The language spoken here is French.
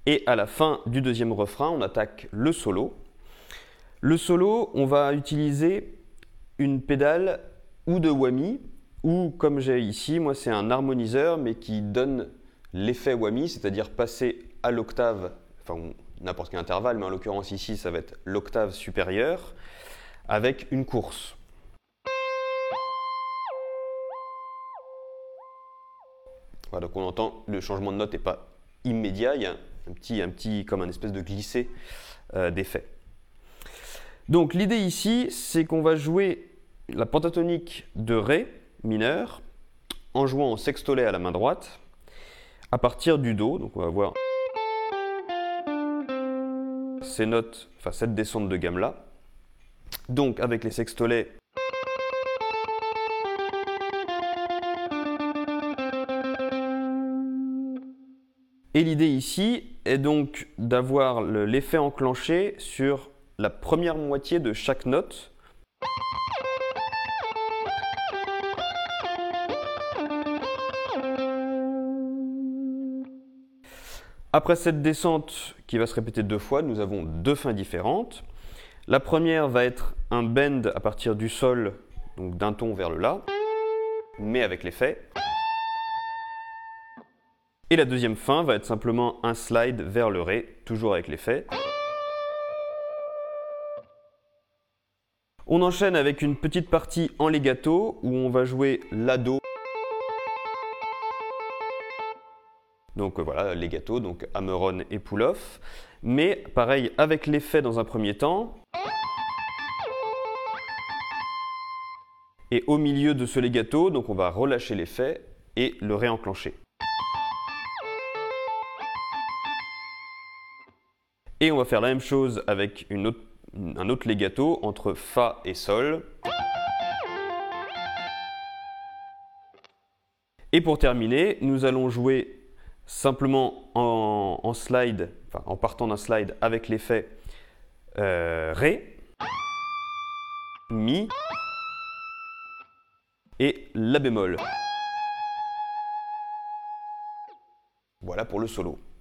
Et à la fin du deuxième refrain, on attaque le solo. Le solo, on va utiliser une pédale ou de whammy, ou comme j'ai ici, moi c'est un harmoniseur, mais qui donne l'effet whammy, c'est-à-dire passer à l'octave, enfin n'importe quel intervalle, mais en l'occurrence ici ça va être l'octave supérieure, avec une course. Voilà, donc on entend le changement de note n'est pas immédiat, il y a un petit comme un espèce de glissé d'effet. Donc l'idée ici, c'est qu'on va jouer la pentatonique de Ré mineur en jouant en sextolet à la main droite à partir du Do. Donc on va voir ces notes, enfin cette descente de gamme là. Donc avec les sextolets, et l'idée ici est donc d'avoir l'effet enclenché sur la première moitié de chaque note. Après cette descente qui va se répéter 2 fois, nous avons 2 fins différentes. La première va être un bend à partir du sol, donc d'un ton vers le la, mais avec l'effet. Et la deuxième fin va être simplement un slide vers le ré, toujours avec l'effet. On enchaîne avec une petite partie en legato où on va jouer la do. Donc voilà, legato, donc hammer-on et pull-off. Mais pareil, avec l'effet dans un premier temps. Et au milieu de ce legato, donc on va relâcher l'effet et le réenclencher. Et on va faire la même chose avec un autre legato entre Fa et Sol. Et pour terminer, nous allons jouer simplement en slide, enfin en partant d'un slide avec l'effet Ré, Mi et La bémol. Voilà pour le solo.